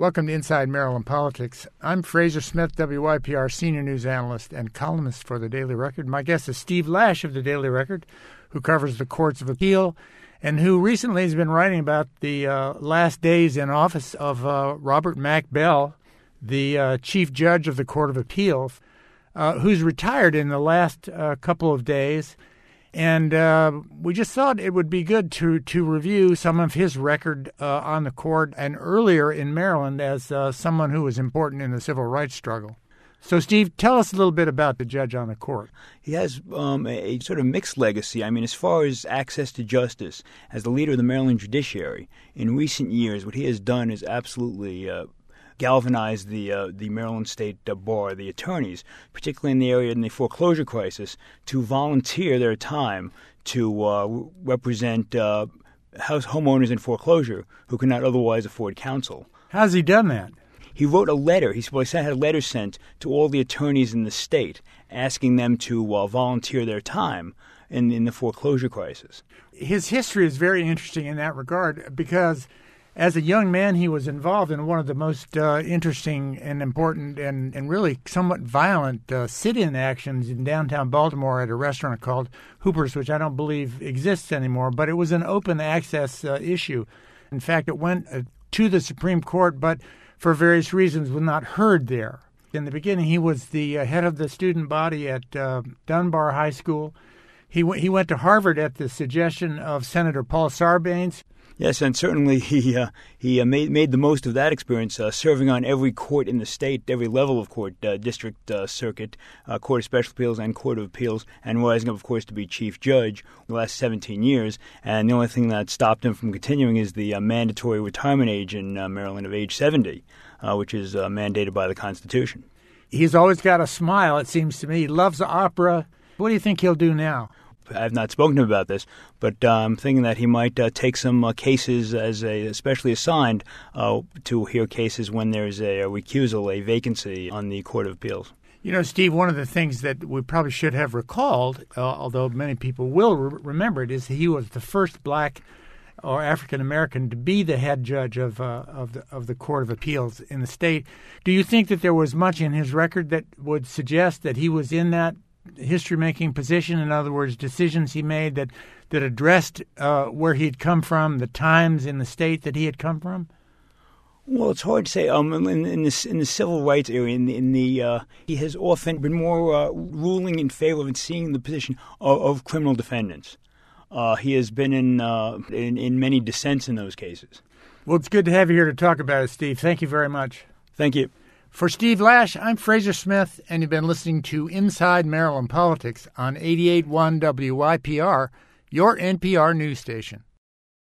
Welcome to Inside Maryland Politics. I'm Fraser Smith, WYPR senior news analyst and columnist for the Daily Record. My guest is Steve Lash of the Daily Record, who covers the courts of appeal and who recently has been writing about the last days in office of Robert Mac Bell, the chief judge of the Court of Appeals, who's retired in the last couple of days. And we just thought it would be good to review some of his record on the court and earlier in Maryland as someone who was important in the civil rights struggle. So, Steve, tell us a little bit about the judge on the court. He has a sort of mixed legacy. I mean, as far as access to justice, as the leader of the Maryland judiciary, in recent years, what he has done is absolutely galvanized the Maryland State Bar, the attorneys, particularly in the area in the foreclosure crisis, to volunteer their time to represent homeowners in foreclosure who could not otherwise afford counsel. How's he done that? He wrote a letter. He had a letter sent to all the attorneys in the state asking them to volunteer their time in the foreclosure crisis. His history is very interesting in that regard because as a young man, he was involved in one of the most interesting and important and really somewhat violent sit-in actions in downtown Baltimore at a restaurant called Hooper's, which I don't believe exists anymore, but it was an open access issue. In fact, it went to the Supreme Court, but for various reasons was not heard there. In the beginning, he was the head of the student body at Dunbar High School. He went to Harvard at the suggestion of Senator Paul Sarbanes. Yes, and certainly he made the most of that experience, serving on every court in the state, every level of court, district, circuit, court of special appeals, and court of appeals, and rising up, of course, to be chief judge the last 17 years. And the only thing that stopped him from continuing is the mandatory retirement age in Maryland of age 70, which is mandated by the Constitution. He's always got a smile, it seems to me. He loves opera. What do you think he'll do now? I've not spoken to him about this, but I'm thinking that he might take some cases as especially assigned to hear cases when there's a recusal, a vacancy on the Court of Appeals. You know, Steve, one of the things that we probably should have recalled, although many people will remember it, is he was the first black or African American to be the head judge of the Court of Appeals in the state. Do you think that there was much in his record that would suggest that he was in that history-making position? In other words, decisions he made that addressed where he had come from, the times in the state that he had come from? Well, it's hard to say. In the civil rights area, he has often been more ruling in favor of and seeing the position of criminal defendants. He has been in many dissents in those cases. Well, it's good to have you here to talk about it, Steve. Thank you very much. Thank you. For Steve Lash, I'm Fraser Smith, and you've been listening to Inside Maryland Politics on 88.1 WYPR, your NPR news station.